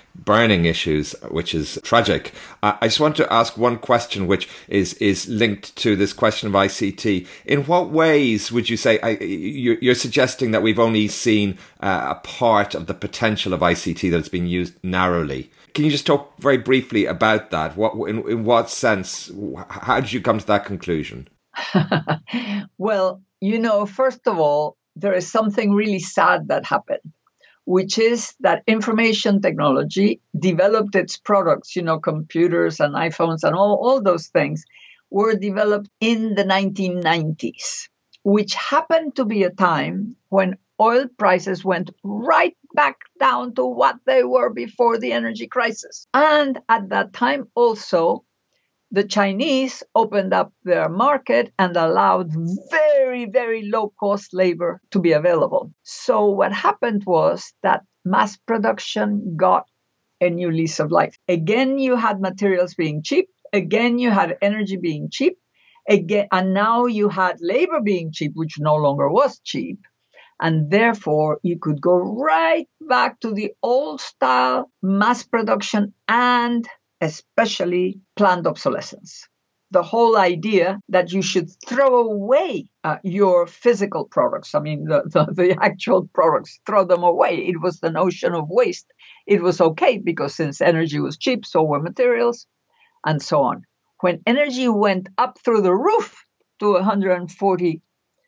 burning issues, which is tragic. I just want to ask one question, which is linked to this question of ICT. In what ways would you say you're suggesting that we've only seen a part of the potential of ICT that's been used narrowly? Can you just talk very briefly about that? In what sense? How did you come to that conclusion? Well, first of all, there is something really sad that happened, which is that information technology developed its products, computers and iPhones and all those things were developed in the 1990s, which happened to be a time when oil prices went right back down to what they were before the energy crisis. And at that time also, the Chinese opened up their market and allowed very, very low-cost labor to be available. So what happened was that mass production got a new lease of life. Again, you had materials being cheap. Again, you had energy being cheap. Again, and now you had labor being cheap, which no longer was cheap. And therefore, you could go right back to the old style mass production and especially planned obsolescence. The whole idea that you should throw away your physical products, the actual products, throw them away. It was the notion of waste. It was okay because since energy was cheap, so were materials and so on. When energy went up through the roof to $140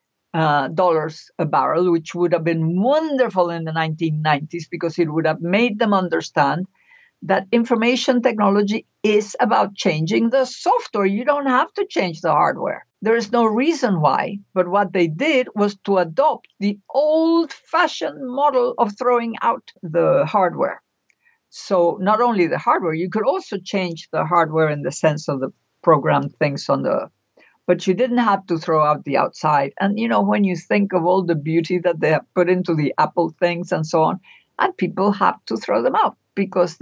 a barrel, which would have been wonderful in the 1990s because it would have made them understand that information technology is about changing the software. You don't have to change the hardware. There is no reason why, but what they did was to adopt the old-fashioned model of throwing out the hardware. So not only the hardware, you could also change the hardware in the sense of the programmed things but you didn't have to throw out the outside. And, when you think of all the beauty that they have put into the Apple things and so on, and people have to throw them out because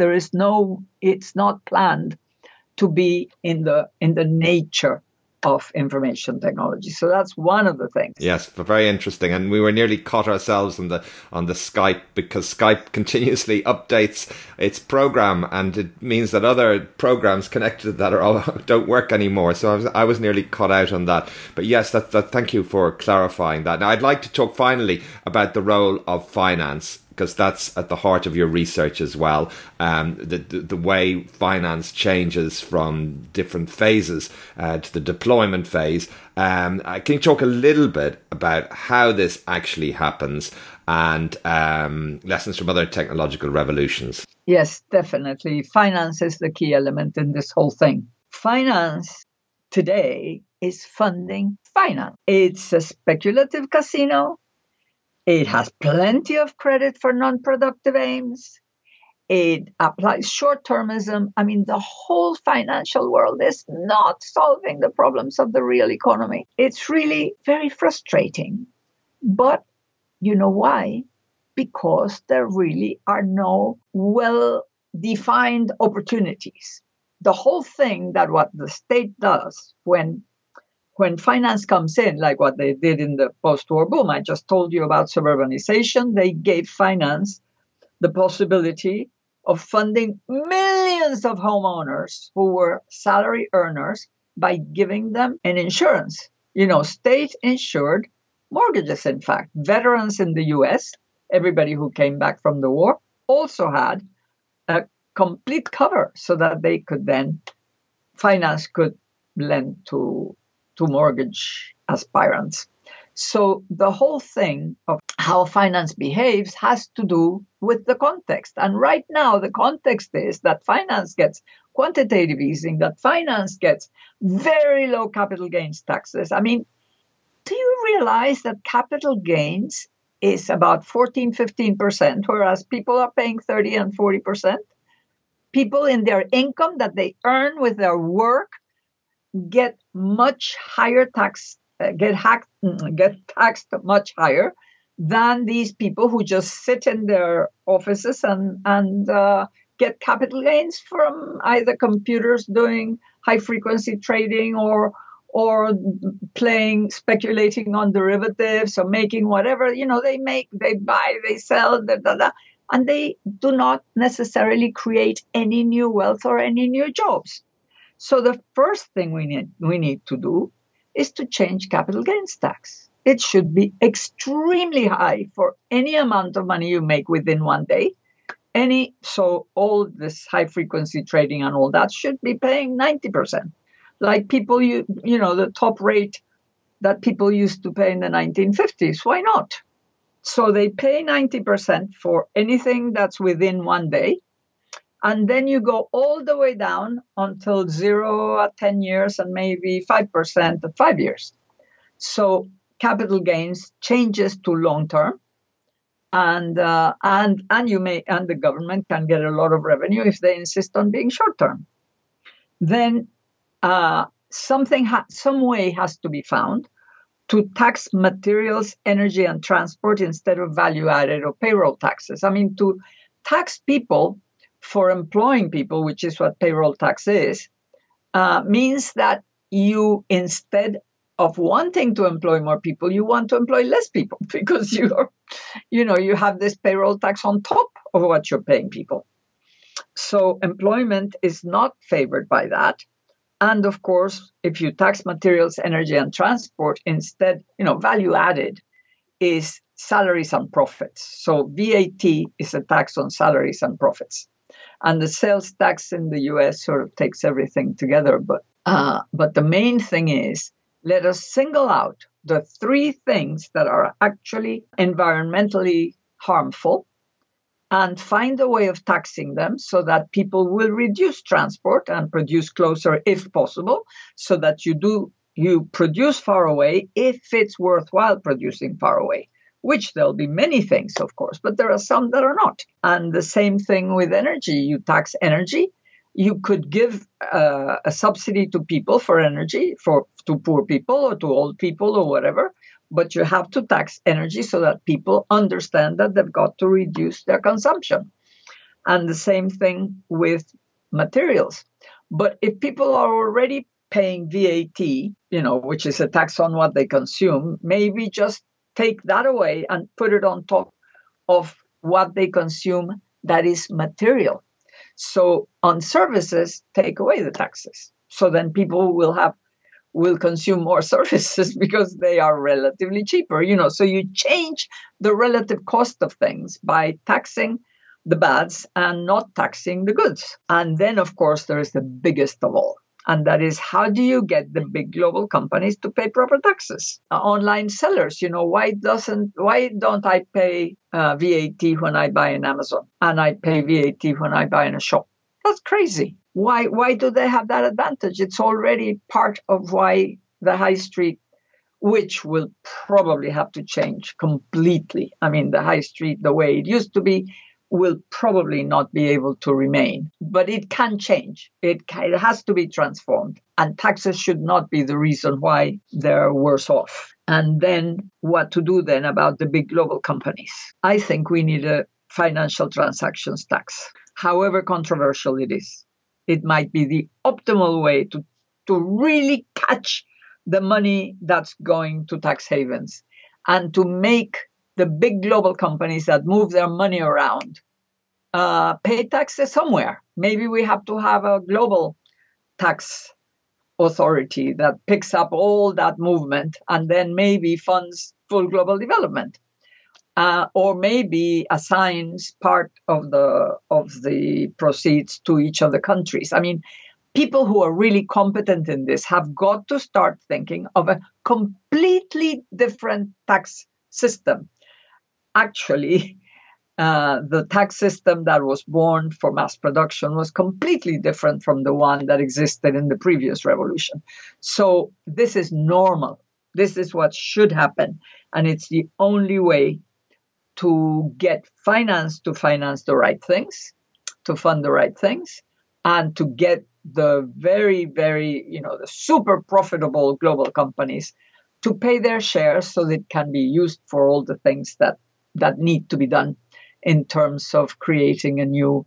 it's not planned to be in the nature of information technology. So that's one of the things. Yes, very interesting. And we were nearly caught ourselves on the Skype because Skype continuously updates its program, and it means that other programs connected to that don't work anymore. So I was nearly caught out on that. But yes, thank you for clarifying that. Now I'd like to talk finally about the role of finance, because that's at the heart of your research as well. The way finance changes from different phases to the deployment phase. Can you talk a little bit about how this actually happens and lessons from other technological revolutions? Yes, definitely. Finance is the key element in this whole thing. Finance today is funding finance. It's a speculative casino. It has plenty of credit for non-productive aims. It applies short-termism. The whole financial world is not solving the problems of the real economy. It's really very frustrating. But you know why? Because there really are no well-defined opportunities. The whole thing that what the state does when finance comes in, like what they did in the post-war boom, I just told you about suburbanization. They gave finance the possibility of funding millions of homeowners who were salary earners by giving them an insurance, state-insured mortgages, in fact. Veterans in the U.S., everybody who came back from the war, also had a complete cover so that they could then, finance could lend to mortgage aspirants. So the whole thing of how finance behaves has to do with the context. And right now, the context is that finance gets quantitative easing, that finance gets very low capital gains taxes. Do you realize that capital gains is about 14-15%, whereas people are paying 30 and 40%? People in their income that they earn with their work get much higher tax, get taxed much higher than these people who just sit in their offices and get capital gains from either computers doing high frequency trading or speculating on derivatives or making whatever, they buy, they sell, and they do not necessarily create any new wealth or any new jobs. So the first thing we need to do is to change capital gains tax. It should be extremely high for any amount of money you make within one day. So all this high frequency trading and all that should be paying 90%. Like people, the top rate that people used to pay in the 1950s. Why not? So they pay 90% for anything that's within one day. And then you go all the way down until 0 at 10 years and maybe 5% at 5 years. So capital gains changes to long term. And the government can get a lot of revenue if they insist on being short term. Then some way has to be found to tax materials, energy, and transport instead of value-added or payroll taxes. I mean, to tax people for employing people, which is what payroll tax is, means that you, instead of wanting to employ more people, you want to employ less people because you have this payroll tax on top of what you're paying people. So employment is not favored by that. And of course, if you tax materials, energy, and transport instead, value added is salaries and profits. So VAT is a tax on salaries and profits. And the sales tax in the US sort of takes everything together. But the main thing is, let us single out the three things that are actually environmentally harmful and find a way of taxing them so that people will reduce transport and produce closer if possible, so that you produce far away if it's worthwhile producing far away, which there'll be many things, of course, but there are some that are not. And the same thing with energy. You tax energy. You could give a subsidy to people for energy, to poor people or to old people or whatever, but you have to tax energy so that people understand that they've got to reduce their consumption. And the same thing with materials. But if people are already paying VAT, which is a tax on what they consume, maybe just take that away and put it on top of what they consume that is material. So on services, take away the taxes. So then people will consume more services because they are relatively cheaper. So you change the relative cost of things by taxing the bads and not taxing the goods. And then, of course, there is the biggest of all. And that is, how do you get the big global companies to pay proper taxes? Online sellers, why don't I pay VAT when I buy in Amazon and I pay VAT when I buy in a shop? That's crazy. Why do they have that advantage? It's already part of why the high street, which will probably have to change completely. I mean, the high street, the way it used to be, will probably not be able to remain, but it can change. It has to be transformed, and taxes should not be the reason why they're worse off. And then what to do then about the big global companies? I think we need a financial transactions tax, however controversial it is. It might be the optimal way to really catch the money that's going to tax havens and to make the big global companies that move their money around pay taxes somewhere. Maybe we have to have a global tax authority that picks up all that movement and then maybe funds full global development, or maybe assigns part of the proceeds to each of the countries. I mean, people who are really competent in this have got to start thinking of a completely different tax system. Actually, the tax system that was born for mass production was completely different from the one that existed in the previous revolution. So this is normal. This is what should happen. And it's the only way to get finance to finance the right things, to fund the right things, and to get the very, very, the super profitable global companies to pay their shares so that it can be used for all the things that need to be done in terms of creating a new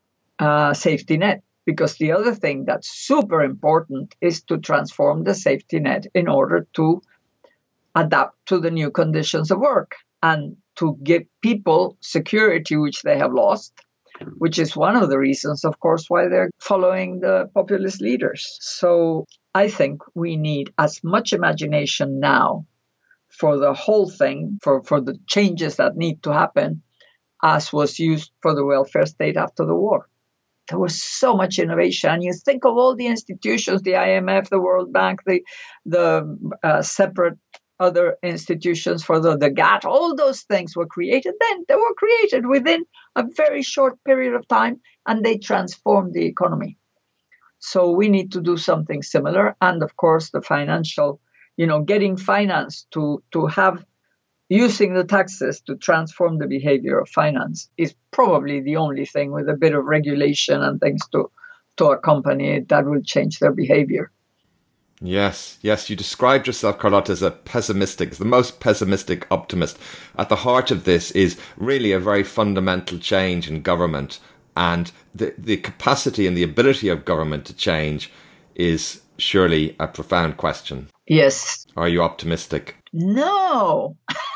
safety net. Because the other thing that's super important is to transform the safety net in order to adapt to the new conditions of work and to give people security, which they have lost, which is one of the reasons, of course, why they're following the populist leaders. So I think we need as much imagination now for the whole thing, for the changes that need to happen, as was used for the welfare state after the war. There was so much innovation. And you think of all the institutions, the IMF, the World Bank, the separate other institutions for the GATT, all those things were created then. They were created within a very short period of time, and they transformed the economy. So we need to do something similar. And of course, the financial, getting finance to have, using the taxes to transform the behavior of finance is probably the only thing, with a bit of regulation and things to accompany it, that will change their behavior. Yes. You described yourself, Carlotta, as the most pessimistic optimist. At the heart of this is really a very fundamental change in government, and the capacity and the ability of government to change is surely a profound question. Yes. Are you optimistic? No.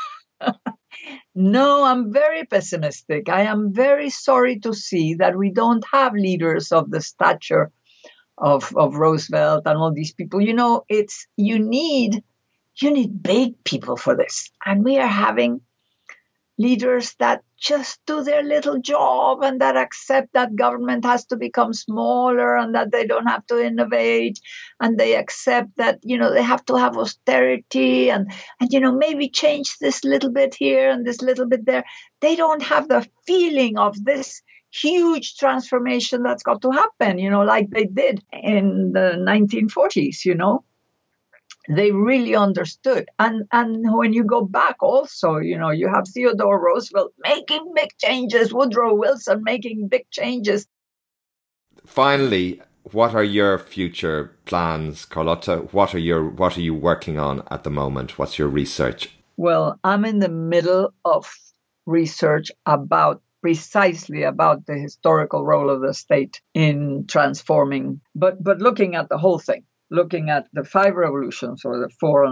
No, I'm very pessimistic. I am very sorry to see that we don't have leaders of the stature of Roosevelt and all these people. You need big people for this. And we are having leaders that just do their little job and that accept that government has to become smaller and that they don't have to innovate, and they accept that, they have to have austerity and maybe change this little bit here and this little bit there. They don't have the feeling of this huge transformation that's got to happen, like they did in the 1940s, They really understood. And when you go back also, you have Theodore Roosevelt making big changes, Woodrow Wilson making big changes. Finally, what are your future plans, Carlotta? What are you working on at the moment? What's your research? Well, I'm in the middle of research precisely about the historical role of the state in transforming, but looking at the whole thing. Looking at the 5 revolutions, or the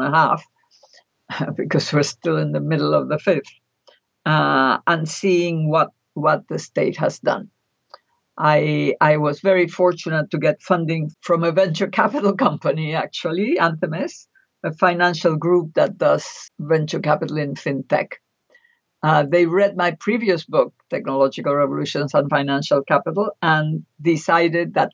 4.5, because we're still in the middle of the 5th, and seeing what the state has done. I was very fortunate to get funding from a venture capital company, actually, Anthemis, a financial group that does venture capital in fintech. They read my previous book, Technological Revolutions and Financial Capital, and decided that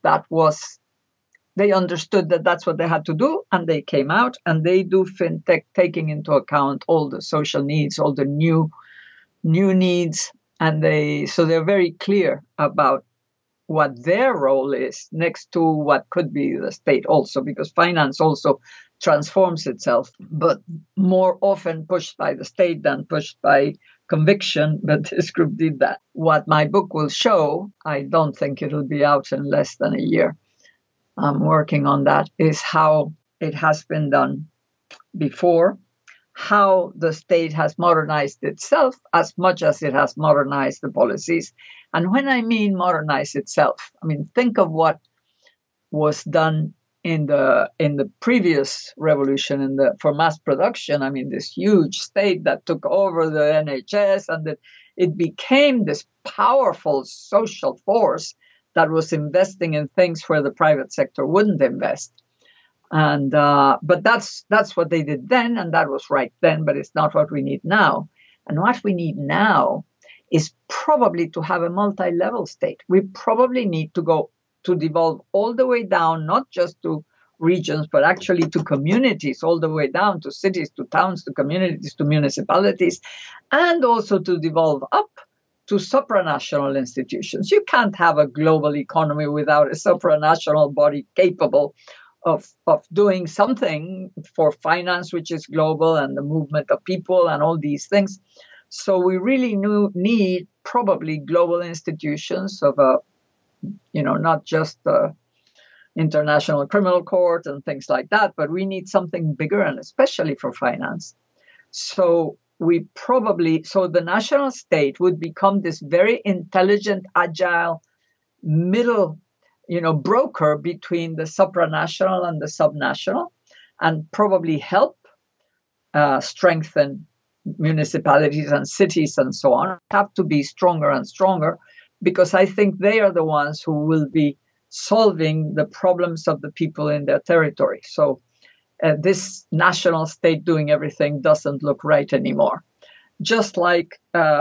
they understood that that's what they had to do, and they came out and they do fintech, taking into account all the social needs, all the new needs, and they're very clear about what their role is next to what could be the state also, because finance also transforms itself, but more often pushed by the state than pushed by conviction. But this group did that. What my book will show, I don't think it'll be out in less than a year. I'm working on that, is how it has been done before, how the state has modernized itself as much as it has modernized the policies. And when I mean modernize itself, think of what was done in the previous revolution for mass production. This huge state that took over the NHS, and that it became this powerful social force that was investing in things where the private sector wouldn't invest. And but that's what they did then, and that was right then, but it's not what we need now. And what we need now is probably to have a multi-level state. We probably need to devolve all the way down, not just to regions, but actually to communities, all the way down to cities, to towns, to communities, to municipalities, and also to devolve up to supranational institutions. You can't have a global economy without a supranational body capable of doing something for finance, which is global, and the movement of people and all these things. So we really need probably global institutions of not just the International Criminal Court and things like that, but we need something bigger, and especially for finance. So the national state would become this very intelligent, agile middle, broker between the supranational and the subnational, and probably help strengthen municipalities and cities and so on have to be stronger and stronger, because I think they are the ones who will be solving the problems of the people in their territory. So this national state doing everything doesn't look right anymore. Just like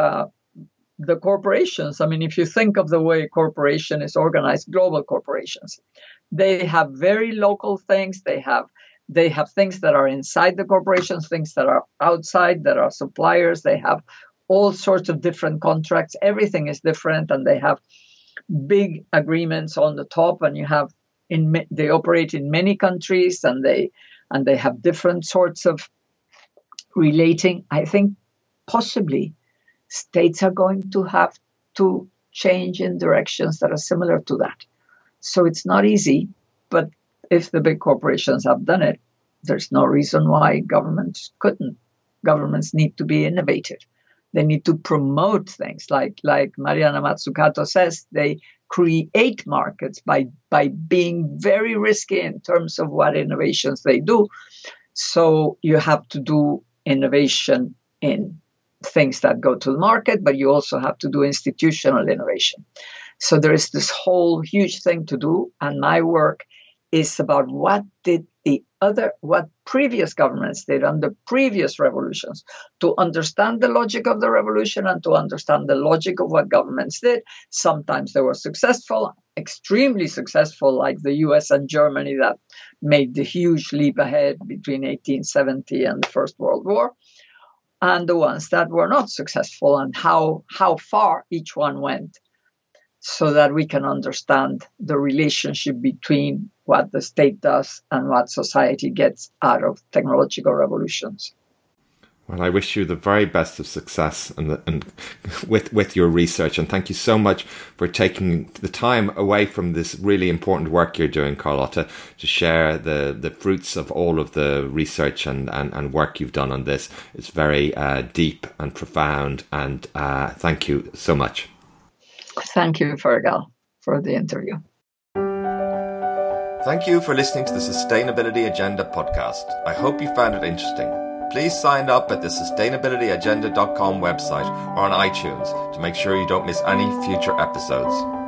the corporations. I mean, if you think of the way a corporation is organized, global corporations, they have very local things. They have things that are inside the corporations, things that are outside, that are suppliers. They have all sorts of different contracts. Everything is different, and they have big agreements on the top. And they operate in many countries, and they have different sorts of relating. I think possibly states are going to have to change in directions that are similar to that. So it's not easy, but if the big corporations have done it, there's no reason why governments couldn't. Governments need to be innovative. They need to promote things like Mariana Mazzucato says. They create markets by being very risky in terms of what innovations they do. So you have to do innovation in things that go to the market, but you also have to do institutional innovation. So there is this whole huge thing to do, and my work is about what previous governments did under previous revolutions, to understand the logic of the revolution and to understand the logic of what governments did. Sometimes they were successful, extremely successful, like the US and Germany that made the huge leap ahead between 1870 and the First World War, and the ones that were not successful, and how far each one went, so that we can understand the relationship between what the state does and what society gets out of technological revolutions. Well, I wish you the very best of success and with your research, and thank you so much for taking the time away from this really important work you're doing, Carlotta, to share the fruits of all of the research and work you've done on this. It's very deep and profound, and thank you so much. Thank you, Fergal, for the interview. Thank you for listening to the Sustainability Agenda podcast. I hope you found it interesting. Please sign up at the sustainabilityagenda.com website or on iTunes to make sure you don't miss any future episodes.